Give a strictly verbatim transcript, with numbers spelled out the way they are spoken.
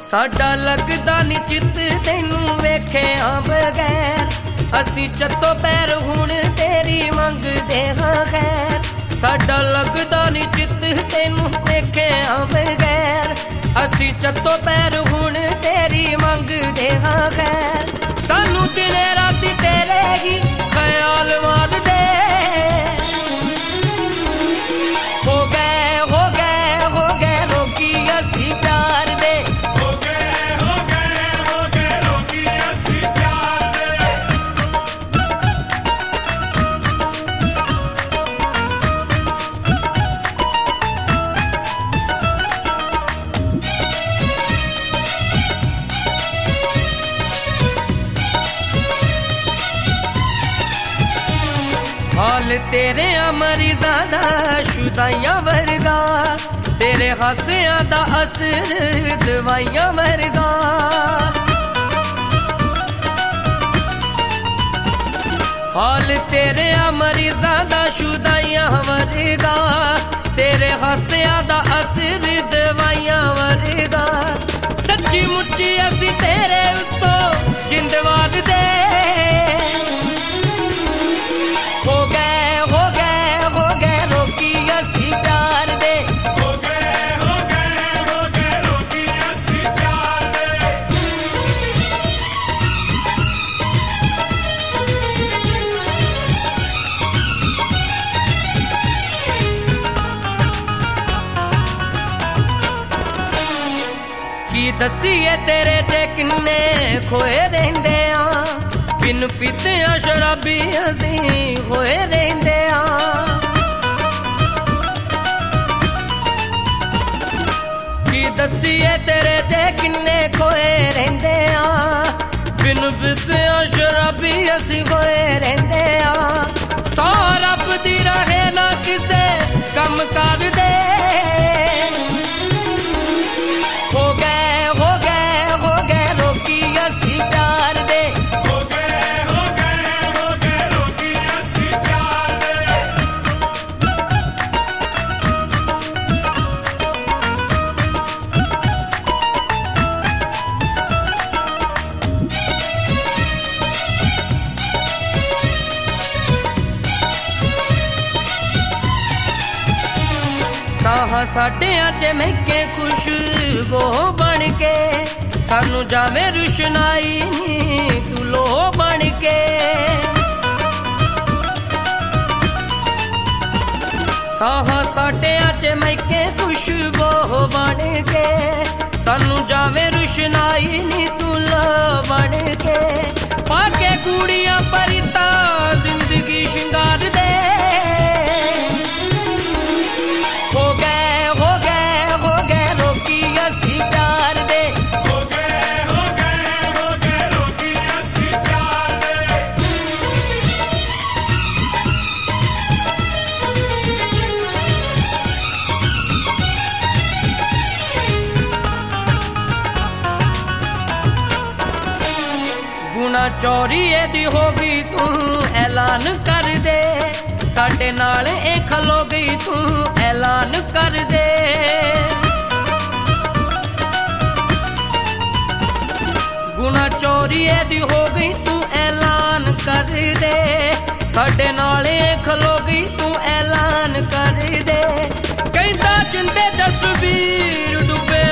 साडा लगदा नी चित तैनू वेखिया बगैर असी चत्तो पैर हुण तेरी मंगदे हां खैर। साडा लगदा नी चित तैनू वेखिया बगैर असी चत्तो पैर हुण तेरी मंगदे हां खैर। सानू दिने राती तेरे ही ख्याल मारदे हो गए हो गए हो गए रोकी असी प्यार दे हो गए हो गए हो गए रोकी असी प्यार दे। हाल तेरे मरीज़ां दा शुदाइयां वर्गा तेरे हासियां दा असर दवाइयां वर्गा। हाल तेरे मरीज़ां दा शुदाइयां वर्गा तेरे हासियां दा असर दवाइयां वर्गा। सच्ची मुच्ची असी तेरे उत्तों जिंदवार दे हो गए हो गए हो गए रोकी असी प्यार दे हो गए हो गए हो गए रोकी असी प्यार दे। की दसीए तेरे च किन्ने खोए रहिंदे आ बिन पीतिया शराबी असी होए रहिंदे आ। की दसीए तेरे च किन्ने खोए रहिंदे आ बिन पीतिया शराबी असी होए रहिंदे आ। सौ रब दी रहे ना किसे कम कर दे हो गए हो गए हो गए रोकी असी प्यार दे हो गए हो गए हो गए रोकी असी प्यार दे। साहा साडियां च महके खुशबू बन के सानू जावे रुशनाई नी तू लो बन के। साहा साडियां च महके खुशबू बन के सानू जावे रुशनाई नी तू लो बन के। पाके कूड़ियां परिता जिंदगी शिंगार दे हो गए हो गए हो गए रोकी असी प्यार दे हो गए हो गए हो गए रोकी असी प्यार दे। गुना चोरी दी होगी तू ऐलान कर दे साडे नाल ए खलो गई तू ऐलान कर दे। गुना चोरी दी हो गई तू ऐलान कर दे साडे नाल ए खलो गई तू ऐलान कर दे। कहंदा जिंदे जसबीर डुबे